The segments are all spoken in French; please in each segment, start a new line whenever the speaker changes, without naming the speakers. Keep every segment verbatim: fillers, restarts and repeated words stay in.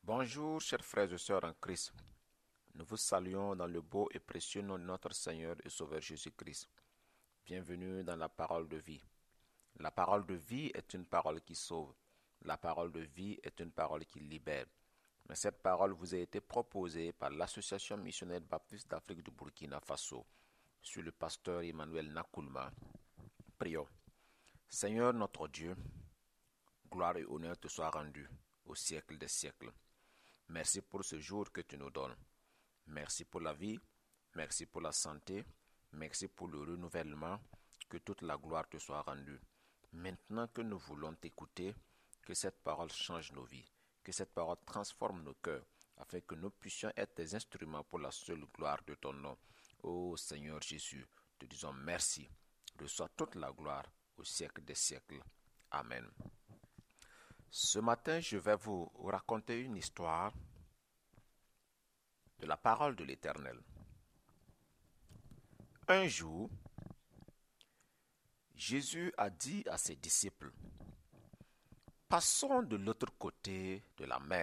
Bonjour, chers frères et sœurs en Christ. Nous vous saluons dans le beau et précieux nom de notre Seigneur et Sauveur Jésus-Christ. Bienvenue dans la parole de vie. La parole de vie est une parole qui sauve. La parole de vie est une parole qui libère. Mais cette parole vous a été proposée par l'Association missionnaire baptiste d'Afrique du Burkina Faso, sur le pasteur Emmanuel Nakoulma. Prions. Seigneur notre Dieu, gloire et honneur te soient rendus au siècle des siècles. Merci pour ce jour que tu nous donnes. Merci pour la vie, merci pour la santé, merci pour le renouvellement, que toute la gloire te soit rendue. Maintenant que nous voulons t'écouter, que cette parole change nos vies, que cette parole transforme nos cœurs, afin que nous puissions être des instruments pour la seule gloire de ton nom. Ô Seigneur Jésus, te disons merci. Reçois toute la gloire au siècle des siècles. Amen. Ce matin, je vais vous raconter une histoire de la parole de l'Éternel. Un jour, Jésus a dit à ses disciples, « Passons de l'autre côté de la mer. »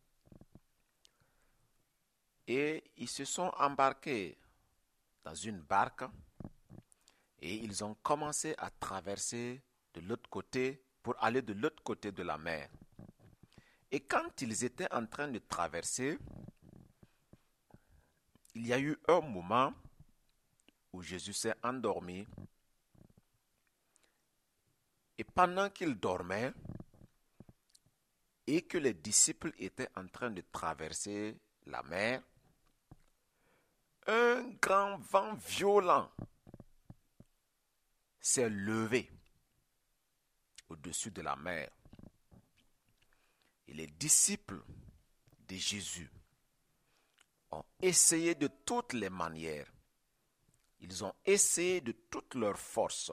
Et ils se sont embarqués dans une barque et ils ont commencé à traverser de l'autre côté pour aller de l'autre côté de la mer. Et quand ils étaient en train de traverser, il y a eu un moment où Jésus s'est endormi. Et pendant qu'il dormait et que les disciples étaient en train de traverser la mer, un grand vent violent s'est levé au-dessus de la mer. Et les disciples de Jésus ont essayé de toutes les manières. Ils ont essayé de toute leur force.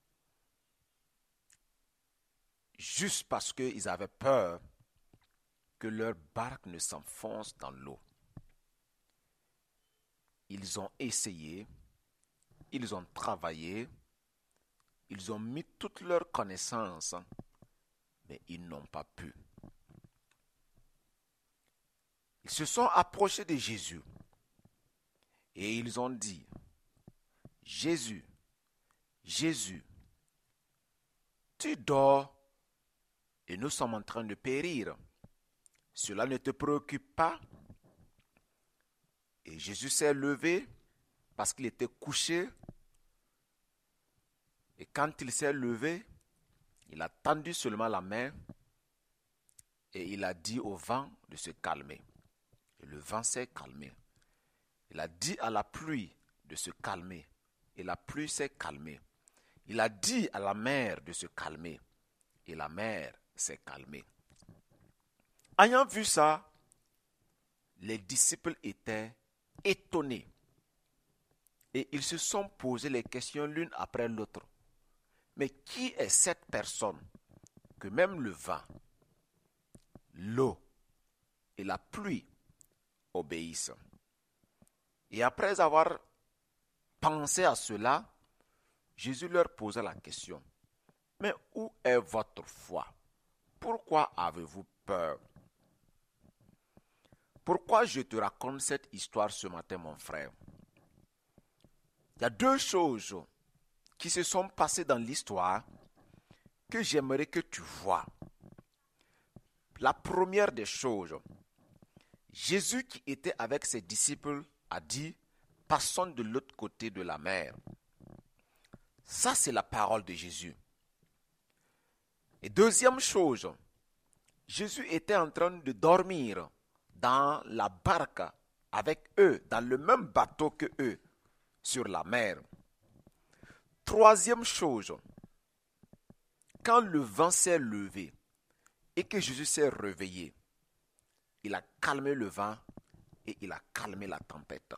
Juste parce qu'ils avaient peur que leur barque ne s'enfonce dans l'eau. Ils ont essayé, ils ont travaillé, ils ont mis toute leur connaissance, mais ils n'ont pas pu. Ils se sont approchés de Jésus et ils ont dit, « Jésus, Jésus, tu dors et nous sommes en train de périr. Cela ne te préoccupe pas? » Et Jésus s'est levé parce qu'il était couché. Et quand il s'est levé, il a tendu seulement la main et il a dit au vent de se calmer. Et le vent s'est calmé. Il a dit à la pluie de se calmer et la pluie s'est calmée. Il a dit à la mer de se calmer et la mer s'est calmée. Ayant vu ça, les disciples étaient étonnés et ils se sont posé les questions l'une après l'autre. Mais qui est cette personne que même le vent, l'eau et la pluie obéissent? Et après avoir pensé à cela, Jésus leur posa la question, « Mais où est votre foi? Pourquoi avez-vous peur? » Pourquoi je te raconte cette histoire ce matin, mon frère? Il y a deux choses qui se sont passées dans l'histoire que j'aimerais que tu vois. La première des choses, Jésus qui était avec ses disciples a dit, « Passons de l'autre côté de la mer. » Ça, c'est la parole de Jésus. Et deuxième chose, Jésus était en train de dormir dans la barque avec eux, dans le même bateau que eux, sur la mer. Troisième chose, quand le vent s'est levé et que Jésus s'est réveillé, il a calmé le vent et il a calmé la tempête.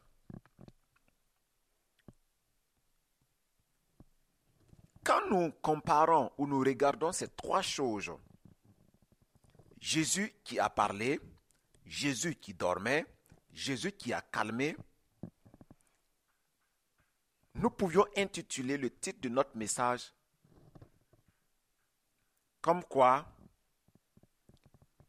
Quand nous comparons ou nous regardons ces trois choses, Jésus qui a parlé, Jésus qui dormait, Jésus qui a calmé, nous pouvions intituler le titre de notre message comme quoi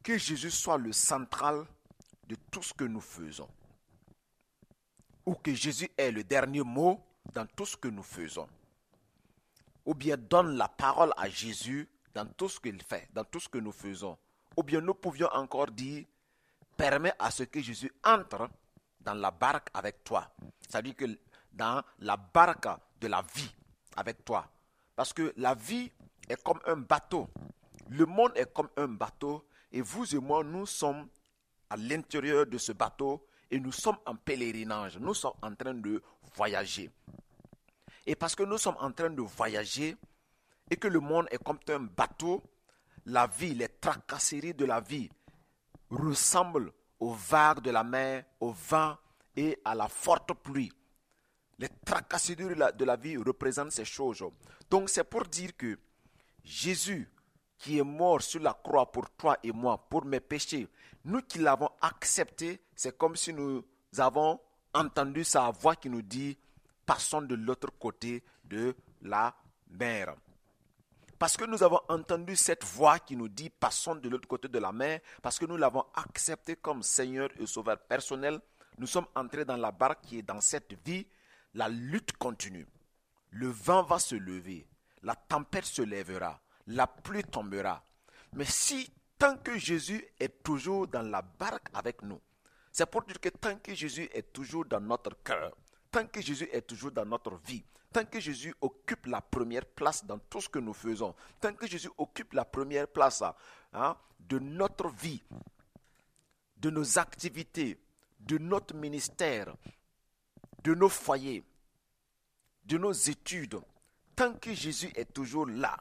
que Jésus soit le central de tout ce que nous faisons. Ou que Jésus ait le dernier mot dans tout ce que nous faisons. Ou bien donne la parole à Jésus dans tout ce qu'il fait, dans tout ce que nous faisons. Ou bien nous pouvions encore dire, permets à ce que Jésus entre dans la barque avec toi. C'est-à-dire que dans la barque de la vie avec toi. Parce que la vie est comme un bateau. Le monde est comme un bateau. Et vous et moi, nous sommes à l'intérieur de ce bateau et nous sommes en pèlerinage. Nous sommes en train de voyager. Et parce que nous sommes en train de voyager et que le monde est comme un bateau, la vie, les tracasseries de la vie ressemblent aux vagues de la mer, au vent et à la forte pluie. Les tracasseries de la, de la vie représentent ces choses. Donc c'est pour dire que Jésus, qui est mort sur la croix pour toi et moi, pour mes péchés, nous qui l'avons accepté, c'est comme si nous avons entendu sa voix qui nous dit « Passons de l'autre côté de la mer ». Parce que nous avons entendu cette voix qui nous dit « Passons de l'autre côté de la mer », parce que nous l'avons accepté comme Seigneur et Sauveur personnel, nous sommes entrés dans la barque qui est dans cette vie. La lutte continue. Le vent va se lever. La tempête se lèvera. La pluie tombera. Mais si, tant que Jésus est toujours dans la barque avec nous, c'est pour dire que tant que Jésus est toujours dans notre cœur, tant que Jésus est toujours dans notre vie, tant que Jésus occupe la première place dans tout ce que nous faisons, tant que Jésus occupe la première place hein, de notre vie, de nos activités, de notre ministère, de nos foyers, de nos études, tant que Jésus est toujours là,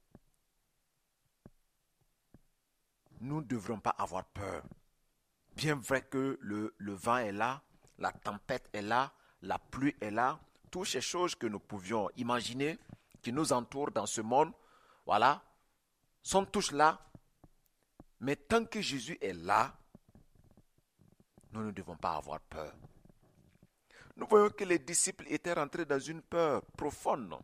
nous ne devrons pas avoir peur. Bien vrai que le, le vent est là, la tempête est là, la pluie est là, toutes ces choses que nous pouvions imaginer, qui nous entourent dans ce monde, voilà, sont tous là. Mais tant que Jésus est là, nous ne devons pas avoir peur. Nous voyons que les disciples étaient rentrés dans une peur profonde.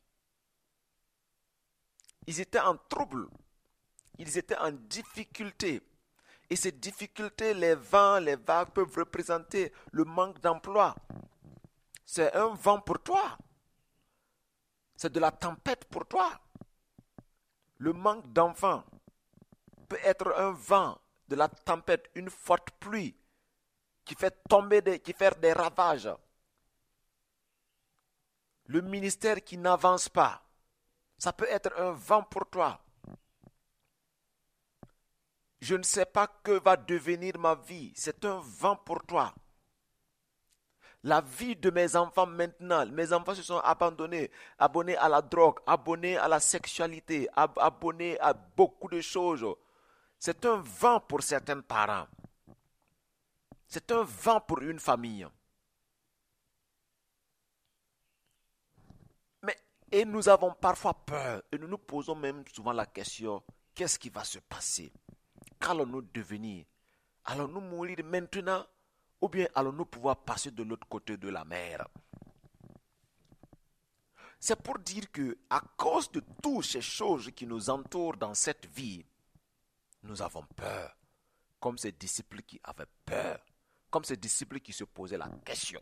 Ils étaient en trouble. Ils étaient en difficulté. Et ces difficultés, les vents, les vagues peuvent représenter le manque d'emploi. C'est un vent pour toi. C'est de la tempête pour toi. Le manque d'enfants peut être un vent, de la tempête, une forte pluie qui fait tomber, des, qui fait des ravages. Le ministère qui n'avance pas, ça peut être un vent pour toi. Je ne sais pas que va devenir ma vie, c'est un vent pour toi. La vie de mes enfants maintenant, mes enfants se sont abandonnés, abonnés à la drogue, abonnés à la sexualité, ab- abonnés à beaucoup de choses. C'est un vent pour certains parents. C'est un vent pour une famille. Mais, et nous avons parfois peur, et nous nous posons même souvent la question, qu'est-ce qui va se passer? Qu'allons-nous devenir? Allons-nous mourir maintenant? Ou bien allons-nous pouvoir passer de l'autre côté de la mer? C'est pour dire que, à cause de toutes ces choses qui nous entourent dans cette vie, nous avons peur. Comme ces disciples qui avaient peur. Comme ces disciples qui se posaient la question.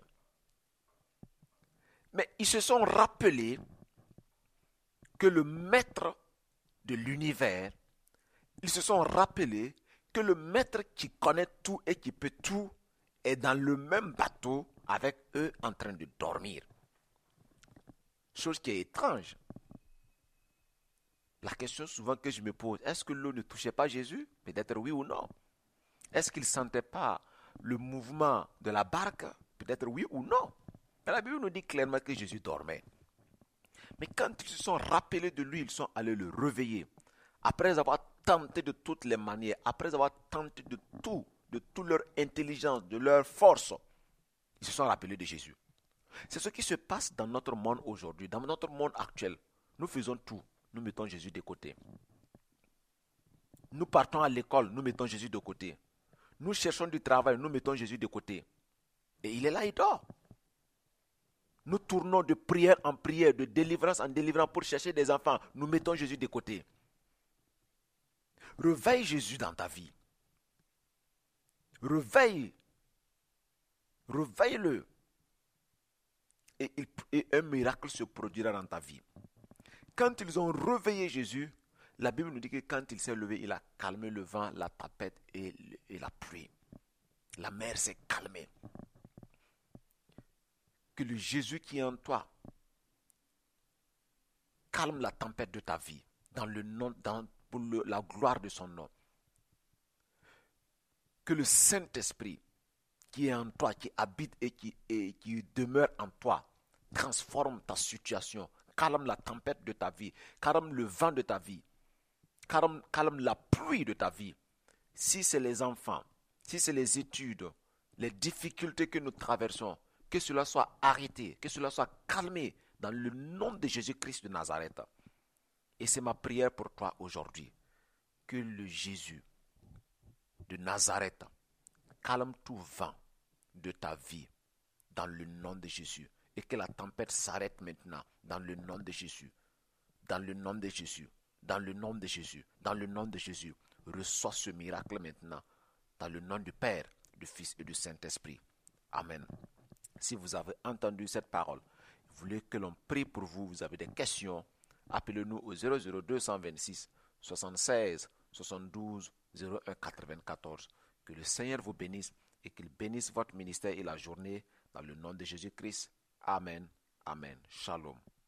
Mais ils se sont rappelés que le maître de l'univers, ils se sont rappelés que le maître qui connaît tout et qui peut tout est dans le même bateau avec eux en train de dormir. Chose qui est étrange. La question souvent que je me pose, est-ce que l'eau ne touchait pas Jésus? Peut-être oui ou non. Est-ce qu'il ne sentait pas le mouvement de la barque? Peut-être oui ou non. Mais la Bible nous dit clairement que Jésus dormait. Mais quand ils se sont rappelés de lui, ils sont allés le réveiller. Après avoir tenté de toutes les manières, après avoir tenté de tout, de toute leur intelligence, de leur force, ils se sont rappelés de Jésus. C'est ce qui se passe dans notre monde aujourd'hui, dans notre monde actuel. Nous faisons tout, nous mettons Jésus de côté. Nous partons à l'école, nous mettons Jésus de côté. Nous cherchons du travail, nous mettons Jésus de côté. Et il est là, il dort. Nous tournons de prière en prière, de délivrance en délivrance pour chercher des enfants. Nous mettons Jésus de côté. Réveille Jésus dans ta vie. Réveille. Réveille-le. Et, il, et un miracle se produira dans ta vie. Quand ils ont réveillé Jésus, la Bible nous dit que quand il s'est levé, il a calmé le vent, la tempête et, et la pluie. La mer s'est calmée. Que le Jésus qui est en toi calme la tempête de ta vie dans le nom, dans, pour le, la gloire de son nom. Que le Saint-Esprit qui est en toi, qui habite et qui, et qui demeure en toi, transforme ta situation, calme la tempête de ta vie, calme le vent de ta vie, calme, calme la pluie de ta vie. Si c'est les enfants, si c'est les études, les difficultés que nous traversons, que cela soit arrêté, que cela soit calmé dans le nom de Jésus-Christ de Nazareth. Et c'est ma prière pour toi aujourd'hui. Que le Jésus de Nazareth calme tout vent de ta vie dans le nom de Jésus. Et que la tempête s'arrête maintenant dans le nom de Jésus. Dans le nom de Jésus. Dans le nom de Jésus. Dans le nom de Jésus. Reçois ce miracle maintenant. Dans le nom du Père, du Fils et du Saint-Esprit. Amen. Si vous avez entendu cette parole, vous voulez que l'on prie pour vous, vous avez des questions, appelez-nous au zéro zéro deux cent vingt-six soixante-seize soixante-douze zéro un quatre-vingt-quatorze. Que le Seigneur vous bénisse et qu'il bénisse votre ministère et la journée dans le nom de Jésus-Christ. Amen. Amen. Shalom.